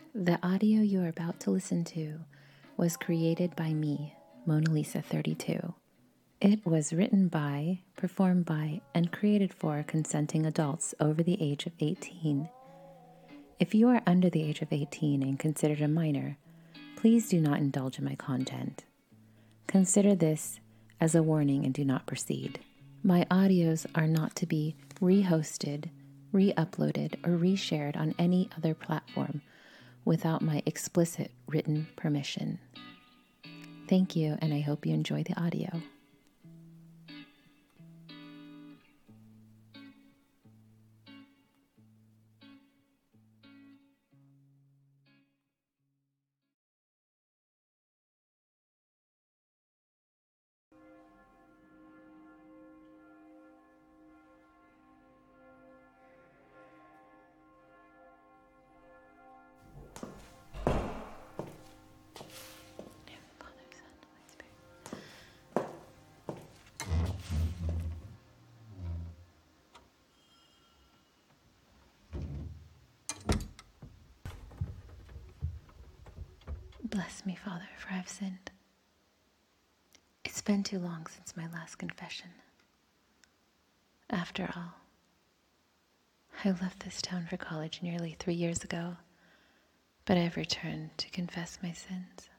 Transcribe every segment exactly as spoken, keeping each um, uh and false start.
The audio you are about to listen to was created by me, Mona Lisa thirty-two. It was written by, performed by, and created for consenting adults over the age of eighteen. If you are under the age of eighteen and considered a minor, please do not indulge in my content. Consider this as a warning and do not proceed. My audios are not to be re-hosted, re-uploaded, or re-shared on any other platform without my explicit written permission. Thank you, and I hope you enjoy the audio. Bless me, Father, for I've sinned. It's been too long since my last confession. After all, I left this town for college nearly three years ago, but I've returned to confess my sins.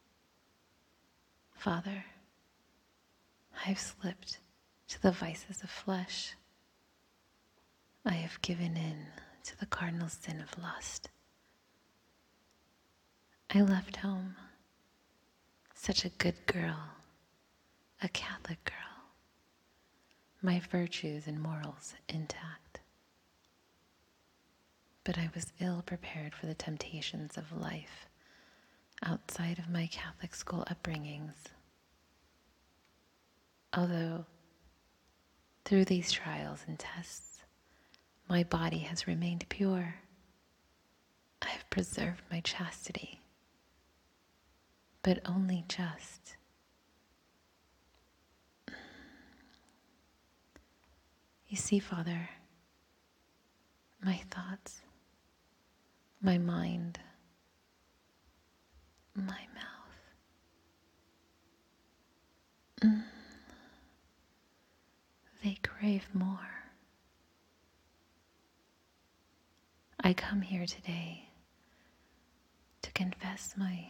Father, I've slipped to the vices of flesh. I have given in to the cardinal sin of lust. I left home, such a good girl, a Catholic girl, my virtues and morals intact. But I was ill prepared for the temptations of life outside of my Catholic school upbringings. Although, through these trials and tests, my body has remained pure, I have preserved my chastity, but only just. You see, Father, my thoughts, my mind, my mouth, mm, they crave more. I come here today to confess my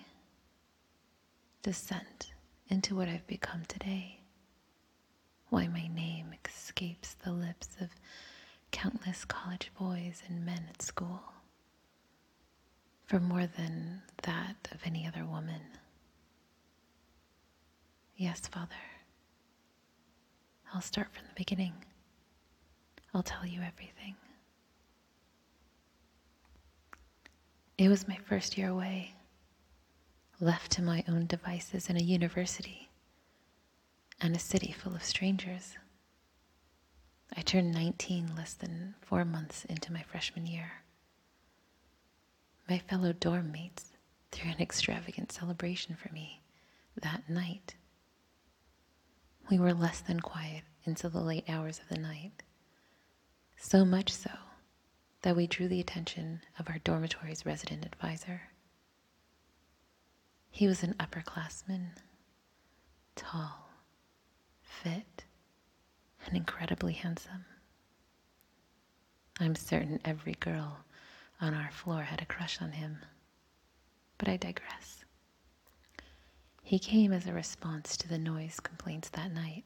descent into what I've become today, why my name escapes the lips of countless college boys and men at school, for more than that of any other woman. Yes, Father, I'll start from the beginning. I'll tell you everything. It was my first year away, left to my own devices in a university and a city full of strangers. I turned nineteen less than four months into my freshman year. My fellow dorm mates threw an extravagant celebration for me that night. We were less than quiet until the late hours of the night, so much so that we drew the attention of our dormitory's resident advisor. He was an upperclassman, tall, fit, and incredibly handsome. I'm certain every girl on our floor had a crush on him, but I digress. He came as a response to the noise complaints that night.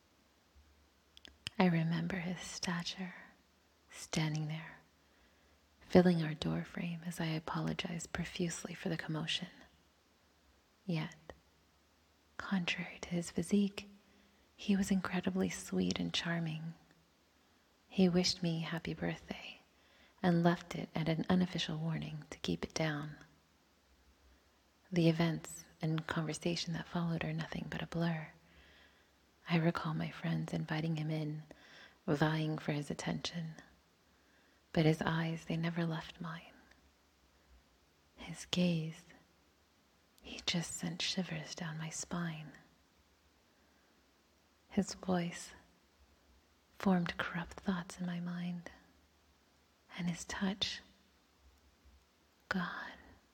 I remember his stature, standing there, filling our door frame as I apologized profusely for the commotion. Yet, contrary to his physique, he was incredibly sweet and charming. He wished me happy birthday and left it at an unofficial warning to keep it down. The events and conversation that followed are nothing but a blur. I recall my friends inviting him in, vying for his attention, but his eyes, they never left mine. His gaze, he just sent shivers down my spine. His voice formed corrupt thoughts in my mind, and his touch, God,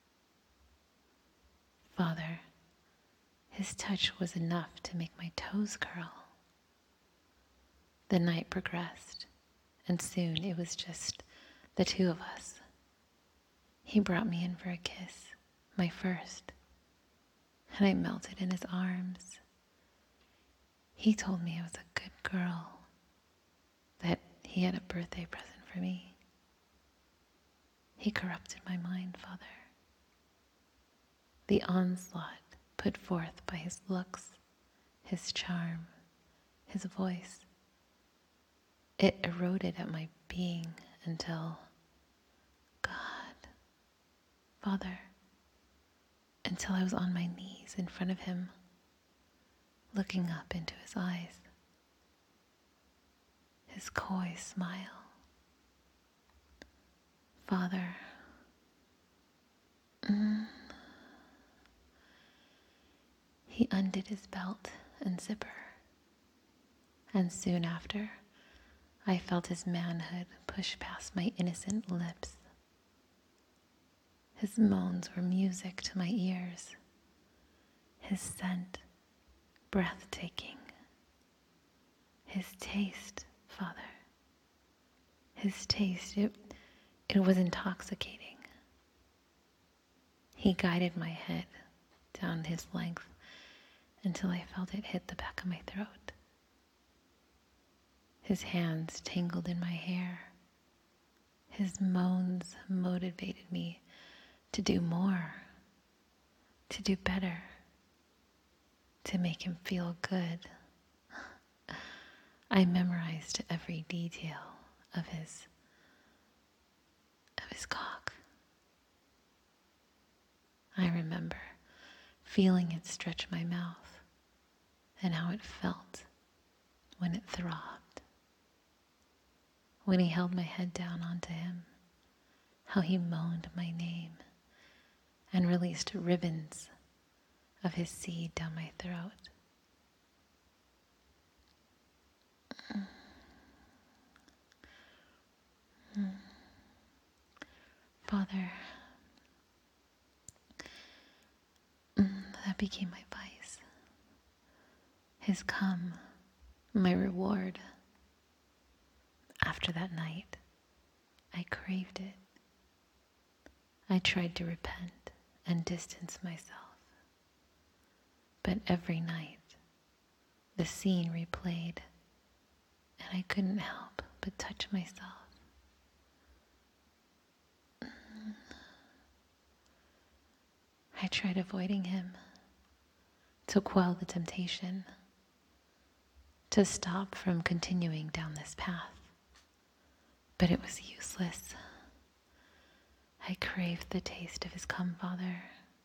Father, his touch was enough to make my toes curl. The night progressed, and soon it was just the two of us. He brought me in for a kiss, my first, and I melted in his arms. He told me I was a good girl, that he had a birthday present for me. He corrupted my mind, Father. The onslaught put forth by his looks, his charm, his voice, it eroded at my being until, God, Father, until I was on my knees in front of him, looking up into his eyes, his coy smile. Father, mm, he undid his belt and zipper, and soon after, I felt his manhood push past my innocent lips. His moans were music to my ears, his scent breathtaking, his taste, Father, his taste, it, it was intoxicating. He guided my head down his length until I felt it hit the back of my throat. His hands tangled in my hair. His moans motivated me to do more, to do better, to make him feel good. I memorized every detail of his, of his cock. I remember feeling it stretch my mouth and how it felt when it throbbed. When he held my head down onto him, how he moaned my name and released ribbons of his seed down my throat. Mm. Father, mm, that became my vice. His cum, my reward. After that night, I craved it. I tried to repent and distance myself. But every night, the scene replayed, and I couldn't help but touch myself. I tried avoiding him to quell the temptation, to stop from continuing down this path. But it was useless. I craved the taste of his cum, Father.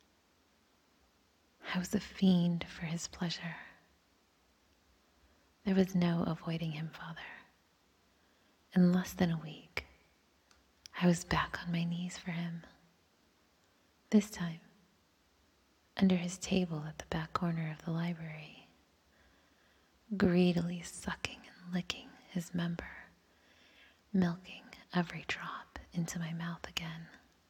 I was a fiend for his pleasure. There was no avoiding him, Father. In less than a week, I was back on my knees for him. This time, under his table at the back corner of the library, greedily sucking and licking his member, milking every drop into my mouth again.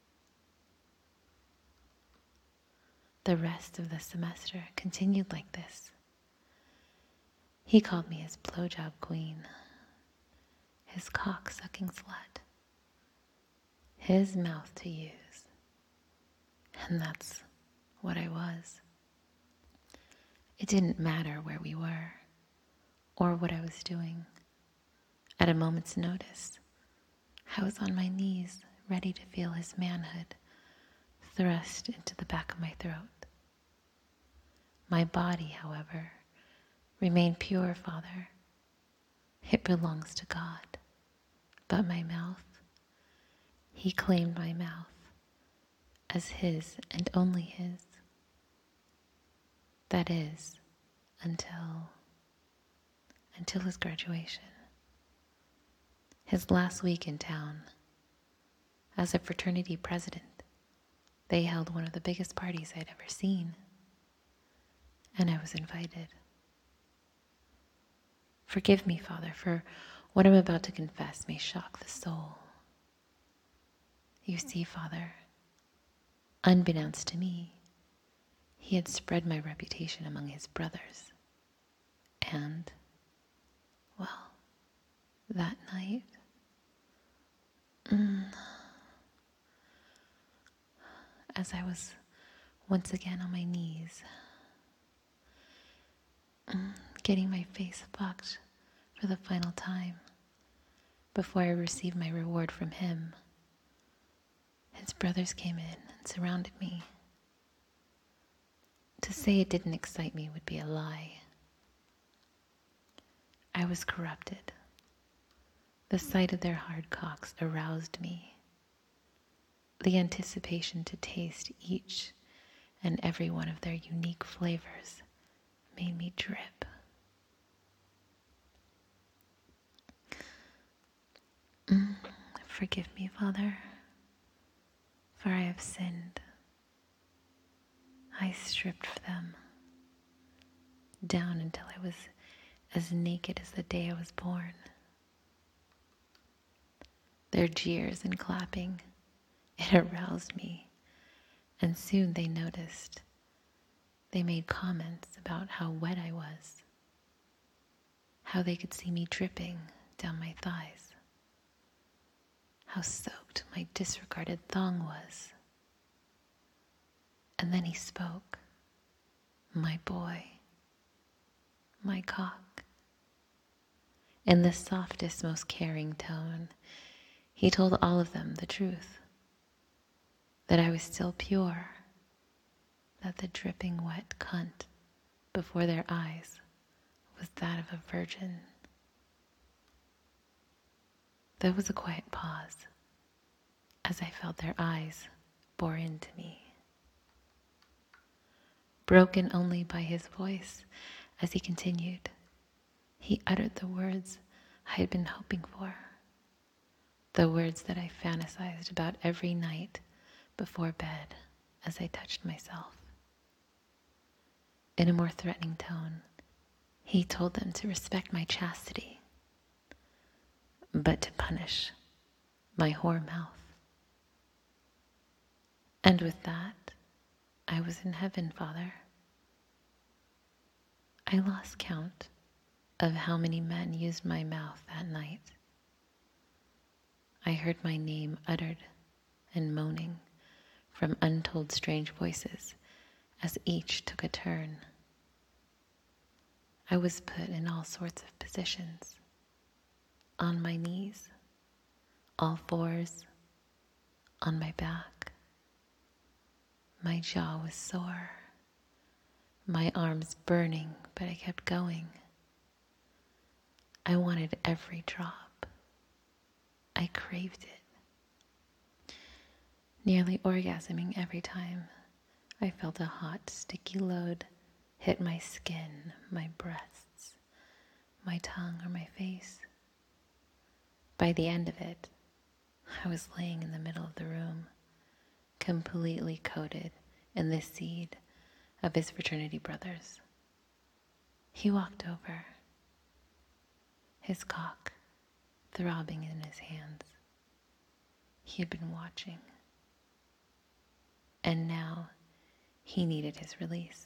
The rest of the semester continued like this. He called me his blowjob queen, his cock-sucking slut, his mouth to use. And that's what I was. It didn't matter where we were or what I was doing. At a moment's notice, I was on my knees, ready to feel his manhood thrust into the back of my throat. My body, however, remained pure, Father. It belongs to God. But my mouth, he claimed my mouth as his and only his. That is, until, until his graduation. His last week in town, as a fraternity president, they held one of the biggest parties I'd ever seen, and I was invited. Forgive me, Father, for what I'm about to confess may shock the soul. You see, Father, unbeknownst to me, He had spread my reputation among his brothers. And, well, that night, mm, as I was once again on my knees, mm, getting my face fucked for the final time before I received my reward from him, his brothers came in and surrounded me. To say it didn't excite me would be a lie. I was corrupted. The sight of their hard cocks aroused me. The anticipation to taste each and every one of their unique flavors made me drip. Mm, forgive me, Father, for I have sinned. I stripped them down until I was as naked as the day I was born. Their jeers and clapping, it aroused me, and soon they noticed. They made comments about how wet I was, how they could see me dripping down my thighs, how soaked my disregarded thong was. And then he spoke. My boy, my cock. In the softest, most caring tone, he told all of them the truth, that I was still pure, that the dripping wet cunt before their eyes was that of a virgin. There was a quiet pause as I felt their eyes bore into me, broken only by his voice as he continued. He uttered the words I had been hoping for, the words that I fantasized about every night before bed as I touched myself. In a more threatening tone, he told them to respect my chastity, but to punish my whore mouth. And with that, I was in heaven, Father. I lost count of how many men used my mouth that night. I heard my name uttered and moaning from untold strange voices as each took a turn. I was put in all sorts of positions, on my knees, all fours, on my back. My jaw was sore, my arms burning, but I kept going. I wanted every drop. I craved it, nearly orgasming every time I felt a hot, sticky load hit my skin, my breasts, my tongue, or my face. By the end of it, I was laying in the middle of the room, completely coated in the seed of his fraternity brothers. He walked over, his cock throbbing in his hands. He had been watching, and now he needed his release.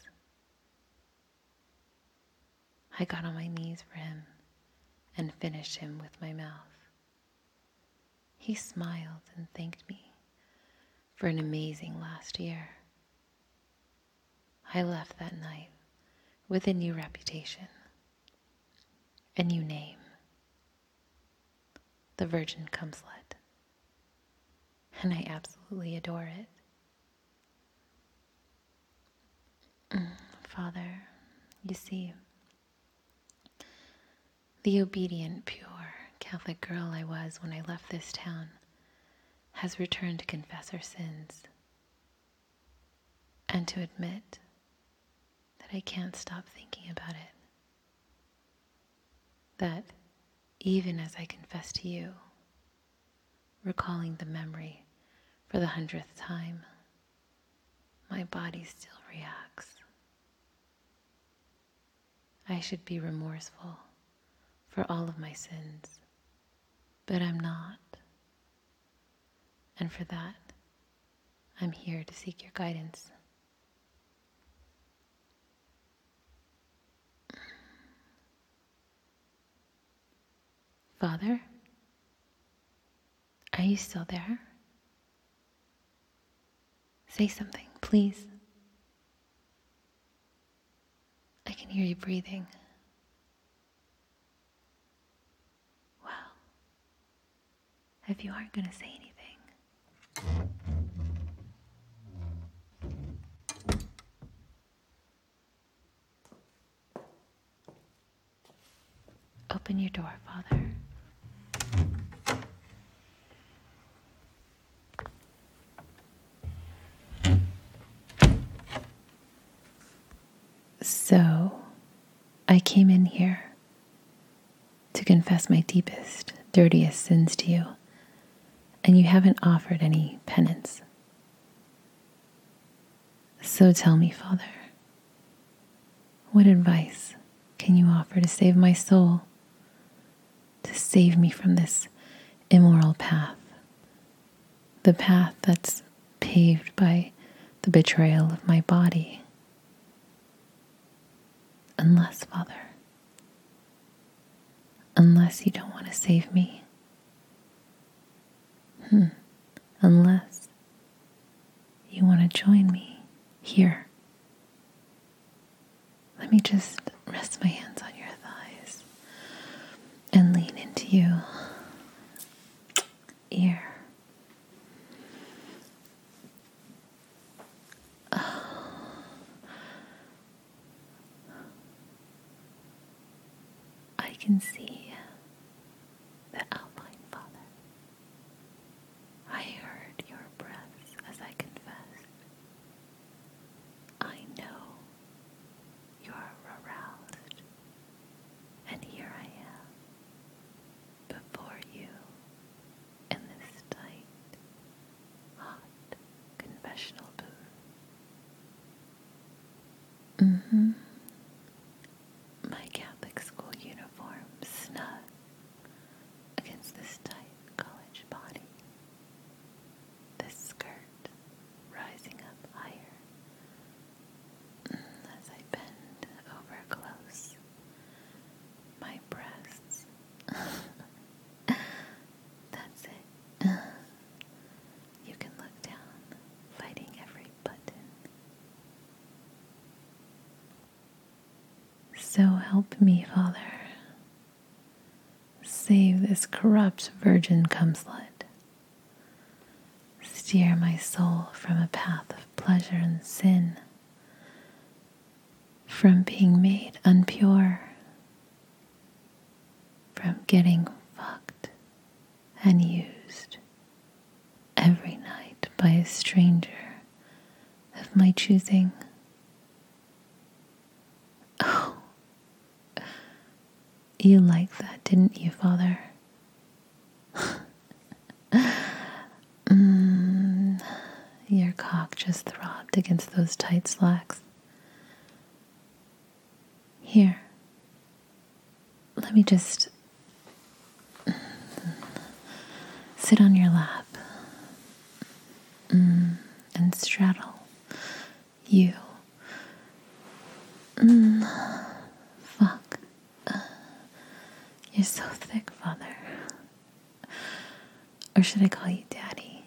I got on my knees for him and finished him with my mouth. He smiled and thanked me for an amazing last year. I left that night with a new reputation, a new name, the Virgin Cumslet, and I absolutely adore it. Father, you see, the obedient, pure Catholic girl I was when I left this town has returned to confess her sins and to admit that I can't stop thinking about it. That even as I confess to you, recalling the memory for the hundredth time, my body still reacts. I should be remorseful for all of my sins, but I'm not. And for that, I'm here to seek your guidance. Father? Are you still there? Say something, please. I can hear you breathing. Well, if you aren't going to say anything, open your door, Father. So, I came in here to confess my deepest, dirtiest sins to you, and you haven't offered any penance. So tell me, Father, what advice can you offer to save my soul, to save me from this immoral path, the path that's paved by the betrayal of my body? Unless, Father, unless you don't want to save me, hmm. unless you want to join me here, let me just rest my hands on your thighs and lean into you, ear. I can see the outline, Father. I heard your breaths as I confessed. I know you are aroused, and here I am before you in this tight, hot confessional booth. Mm-hmm. My Catholic school uniform snug against this tight college body. This skirt rising up higher as I bend over close. My breasts. That's it. You can look down, fighting every button. So help me, Father. Save this corrupt virgin cumslut. Steer my soul from a path of pleasure and sin, from being made unpure, from getting fucked and used every night by a stranger of my choosing. Oh, you liked that, didn't you, Father? mm, your cock just throbbed against those tight slacks. Here, let me just sit on your lap mm, and straddle you. Mm, fuck. You're so thick, Father. Or should I call you Daddy?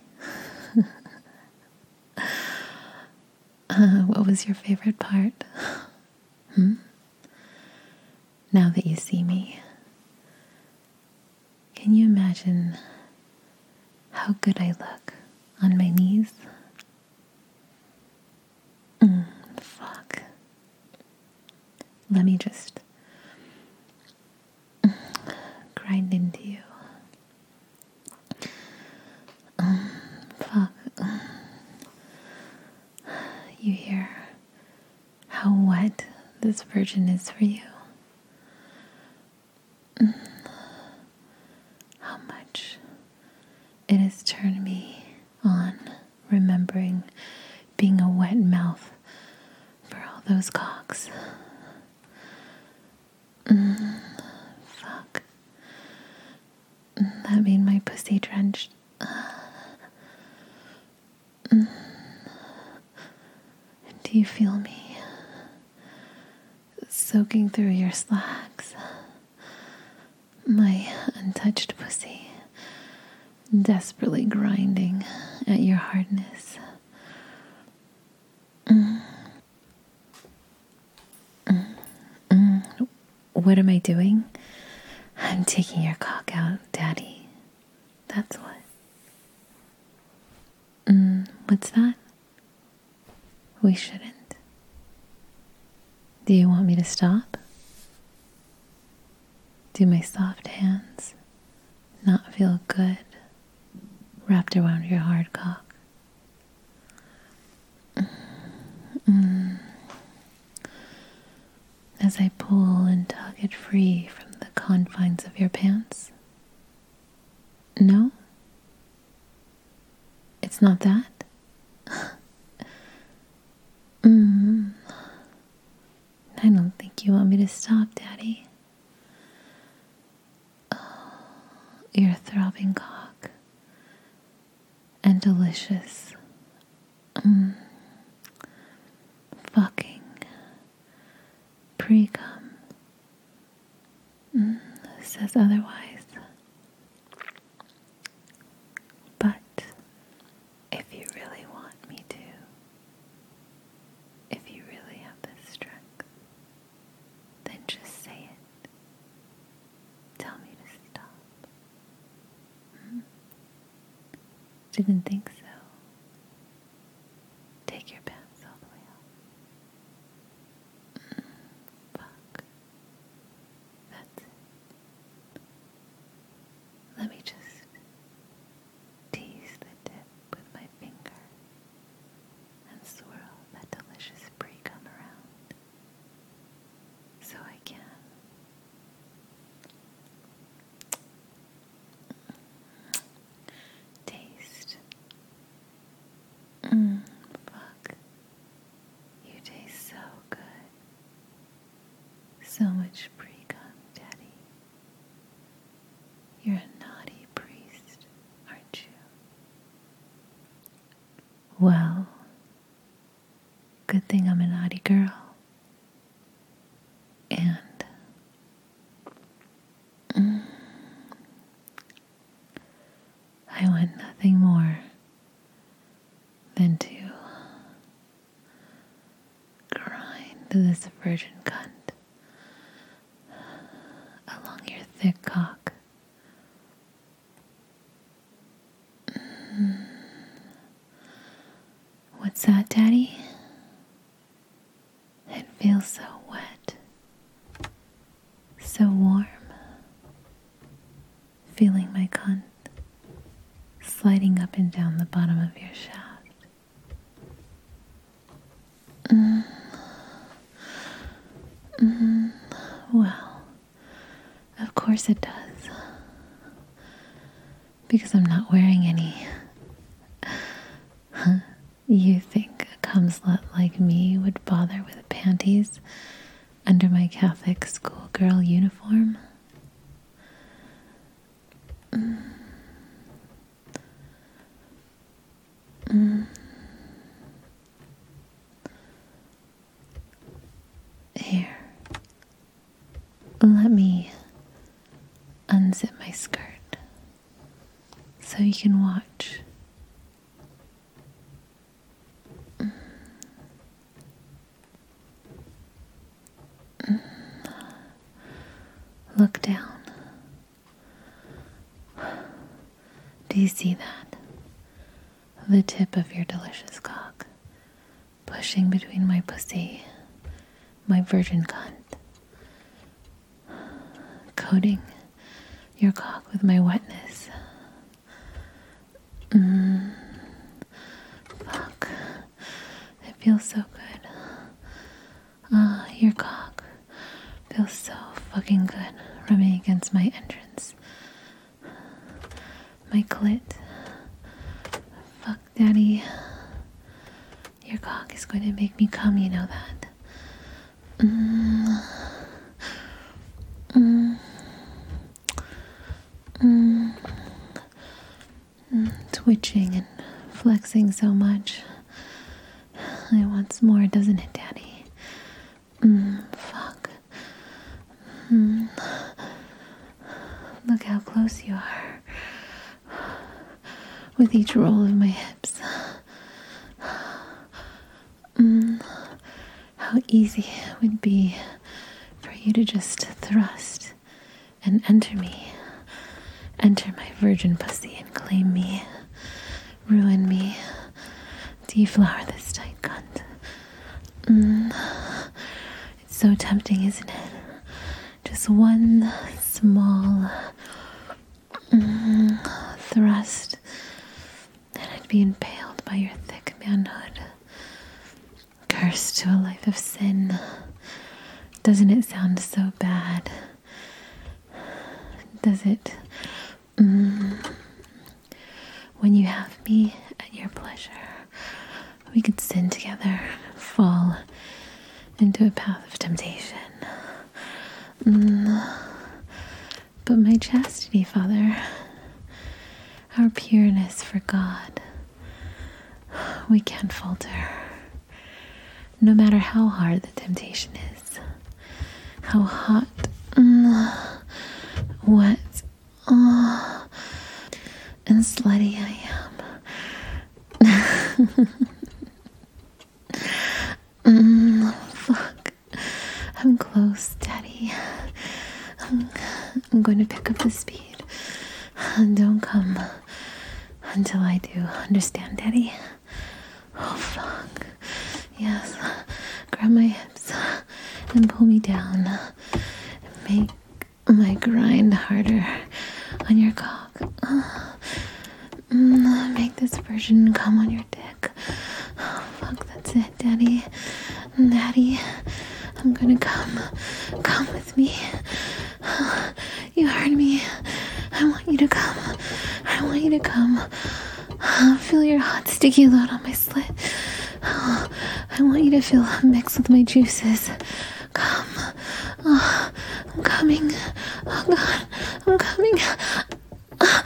uh, what was your favorite part? Hmm? Now that you see me, can you imagine how good I look on my knees? Mm, fuck. Let me just grind into you. Um, fuck. You hear how wet this virgin is for you? How much it has turned me on, remembering being a wet mouth for all those cocks. Mm, fuck. That made my pussy drenched. Mm. Do you feel me soaking through your slacks? My untouched pussy, desperately grinding at your hardness. Mm. Mm. Mm. What am I doing? I'm taking your cock out, Daddy. That's what. Mm, what's that? We shouldn't. Do you want me to stop? Do my soft hands not feel good wrapped around your hard cock? Mm. As I pull and tug it free from the confines of your pants? No? It's not that? mm. I don't think you want me to stop, Daddy. Oh, your throbbing cock. And delicious. Mm. Fucking. Pre-cum. Mm. Says otherwise. But if you really want me to, if you really have the strength, then just say it. Tell me to stop. Hmm? Didn't think so. Take your pants all the way off. Mm, fuck. That's it. Let me just tease the tip with my finger and swirl that delicious pre-cum around so I can taste. Mm, fuck. You taste so good. So much pre-cum, Daddy. You're a naughty priest, aren't you? Well, good thing I'm a naughty girl. And mm, I want nothing more than to grind this virgin cunt along your thick cock. Mm. What's that, Daddy? It feels so wet, so warm. Feeling my cunt sliding up and down the bottom of your shaft. Mm. Mm. Well, of course it does. Because I'm not wearing any. Huh? You think a cum slut like me would bother with panties under my Catholic schoolgirl uniform? Mm. Mm. Here. Let me unzip my skirt so you can watch. Mm. Mm. Look down. Do you see that? The tip of your delicious cock pushing between my pussy, my virgin cunt, coating your cock with my wetness. Mm. Fuck. It feels so good. Ah, your cock feels so fucking good rubbing against my entrance. My clit. Fuck, Daddy. Your cock is going to make me come, you know that. Mm. Mm. Mm. Mm. Twitching and flexing so much. It wants more, doesn't it, Daddy? Mm. Fuck. Mm. Look how close you are with each roll of my hips. Mm, how easy it would be for you to just thrust and enter me, enter my virgin pussy and claim me, ruin me, deflower this tight cunt. Mm, it's so tempting, isn't it? Just one small mm, thrust, and I'd be impaled by your thick manhood, cursed to a life of sin. Doesn't it sound so bad? Does it? Mm, when you have me at your pleasure, we could sin together, fall into a path of temptation. Mm, but my chastity, Father, our pureness for God, we can't falter. No matter how hard the temptation is, how hot, mm, wet, oh, and slutty I am. mm, fuck. I'm close, Daddy. I'm, I'm going to pick up the speed. Don't come until I do. Understand, Daddy? Oh, fuck. Yes. Grab my hips and pull me down. Make my grind harder on your cock. Mm, make this version come on your dick. Oh, fuck, that's it, Daddy. Daddy, I'm gonna come. Come with me. You heard me. I want you to come. I want you to come. Feel your hot, sticky load on my slit. I want you to feel mixed with my juices. Come. Oh, I'm coming. Oh, God. I'm coming. Oh,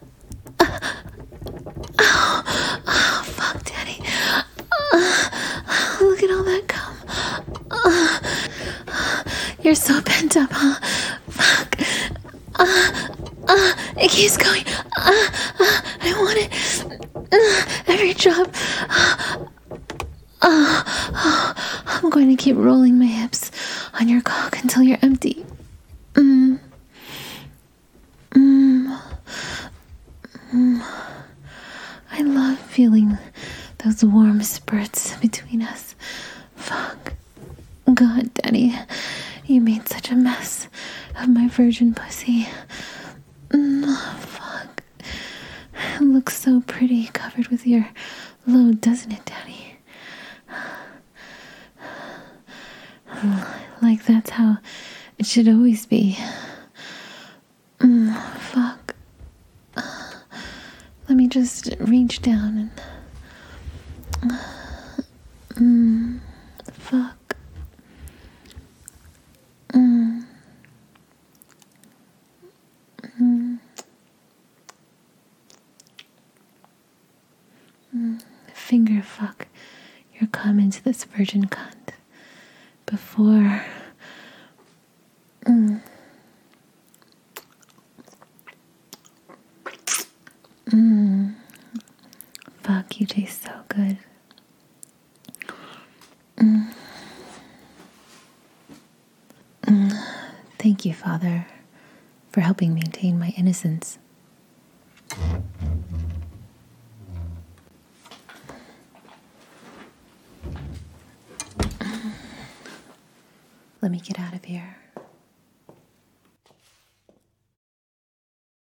oh, oh fuck, Daddy. Oh, look at all that cum. Oh, you're so pent up, huh? Fuck. Uh, uh, it keeps going. Uh, uh, I want it. Uh, every drop. Uh, uh, uh, I'm going to keep rolling my hips on your cock until you're empty. Mm. Mm. Mm. I love feeling those warm spurts between us. Fuck. God, Daddy, you made such a mess of my virgin pussy. Mm, fuck. It looks so pretty covered with your load, doesn't it, Daddy? Like that's how it should always be. Mm, fuck. Let me just reach down and... Mm, fuck. Mm. Mm. Mm. Finger fuck your cum into this virgin cunt before... Mm. Mm. Fuck, you taste so good. Mm. Mm. Thank you, Father, for helping maintain my innocence. Let me get out of here.